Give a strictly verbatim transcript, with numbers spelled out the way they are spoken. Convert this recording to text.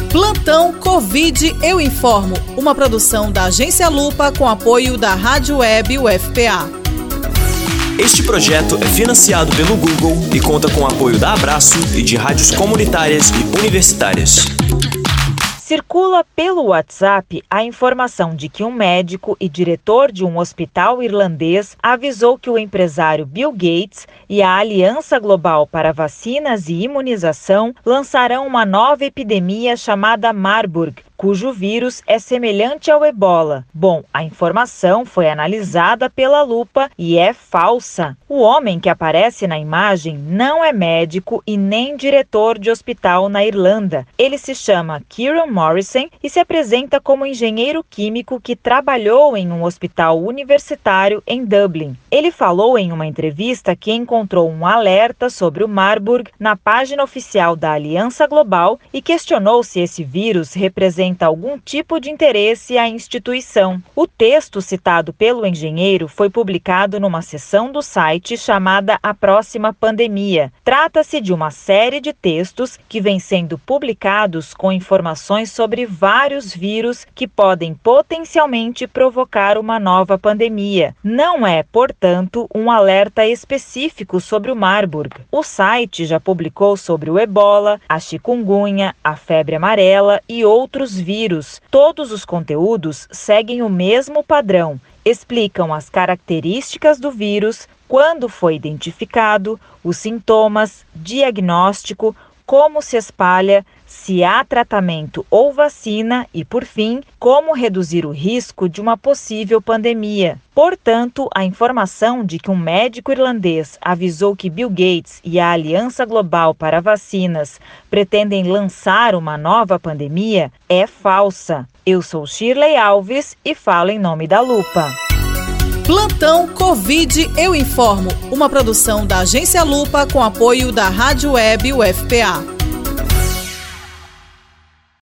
Plantão Covid Eu Informo, uma produção da Agência Lupa com apoio da Rádio Web U F P A. Este projeto é financiado pelo Google e conta com o apoio da Abraço e de rádios comunitárias e universitárias. Circula pelo WhatsApp a informação de que um médico e diretor de um hospital irlandês avisou que o empresário Bill Gates e a Aliança Global para Vacinas e Imunização lançarão uma nova epidemia chamada Marburg, cujo vírus é semelhante ao ebola. Bom, a informação foi analisada pela lupa e é falsa. O homem que aparece na imagem não é médico e nem diretor de hospital na Irlanda. Ele se chama Kieran Morrison e se apresenta como engenheiro químico que trabalhou em um hospital universitário em Dublin. Ele falou em uma entrevista que encontrou um alerta sobre o Marburg na página oficial da Aliança Global e questionou se esse vírus representa algum tipo de interesse à instituição. O texto citado pelo engenheiro foi publicado numa seção do site chamada A Próxima Pandemia. Trata-se de uma série de textos que vem sendo publicados com informações sobre vários vírus que podem potencialmente provocar uma nova pandemia. Não é, portanto, um alerta específico sobre o Marburg. O site já publicou sobre o ebola, a chikungunya, a febre amarela e outros vírus. Todos os conteúdos seguem o mesmo padrão, explicam as características do vírus, quando foi identificado, os sintomas, diagnóstico, como se espalha, se há tratamento ou vacina e, por fim, como reduzir o risco de uma possível pandemia. Portanto, a informação de que um médico irlandês avisou que Bill Gates e a Aliança Global para Vacinas pretendem lançar uma nova pandemia é falsa. Eu sou Shirley Alves e falo em nome da Lupa. Plantão Covid Eu Informo, uma produção da Agência Lupa com apoio da Rádio Web U F P A.